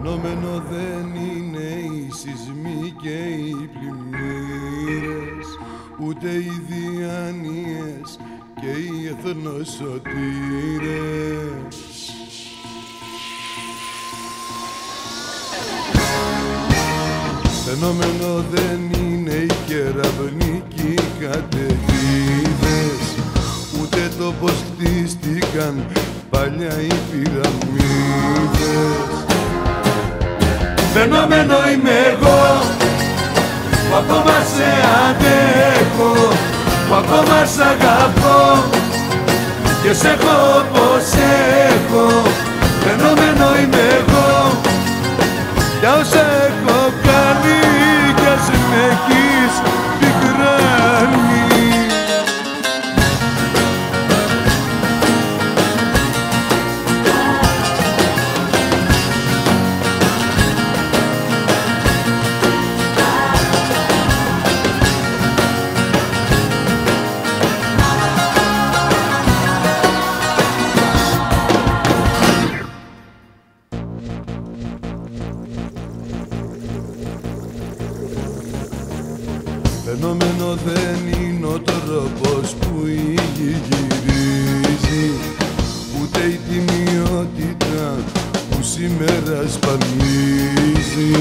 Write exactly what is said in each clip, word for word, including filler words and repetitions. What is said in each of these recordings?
Φαινόμενο δεν είναι οι σεισμοί και οι πλημμύρες, ούτε οι διάνοιες και οι εθνοσωτήρες. Φαινόμενο δεν είναι οι κεραυνοί και οι καταιγίδες, ούτε το πως χτίστηκαν παλιά οι πυραμίδες. Φαινόμενο είμαι εγώ που ακόμα σε αντέχω, που ακόμα σ' αγαπώ και σ' έχω όπως έχω. Φαινόμενο είμαι εγώ για όσα έχω κάνει κι ας με έχεις πικράνει. Φαινόμενο δεν είναι ο τρόπος που η γη γυρίζει, ούτε η τιμιότητα που σήμερα σπανίζει.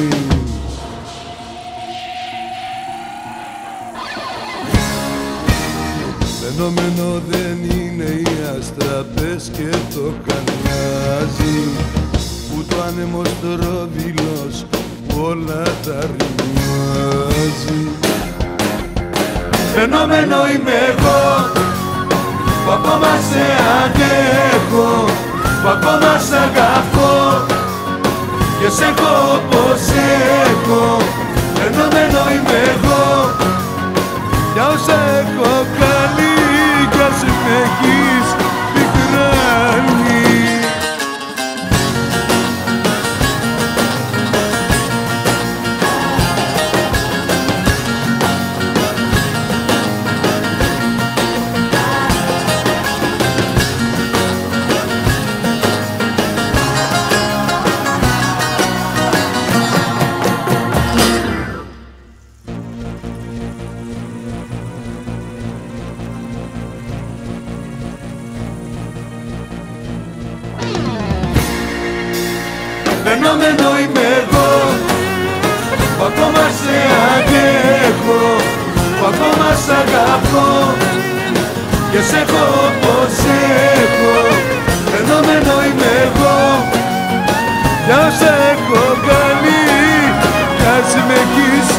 Φαινόμενο δεν είναι οι αστραπές και το κανιάζι, που το άνεμος τρόβιλος που όλα τα ρημάζει. Φαινόμενο είμαι εγώ που ακόμα σε αντέχω, που ακόμα σ' αγαπώ και σ' έχω όπως έχω. Φαινόμενο είμαι εγώ για όσα έχω κάνει κι ας με έχεις πικράνει. Φαινόμενο είμαι εγώ που ακόμα σε αντέχω, που ακόμα σ' αγαπώ και σ' έχω όπως έχω. Φαινόμενο είμαι εγώ για όσα έχω κάνει κι ας με έχεις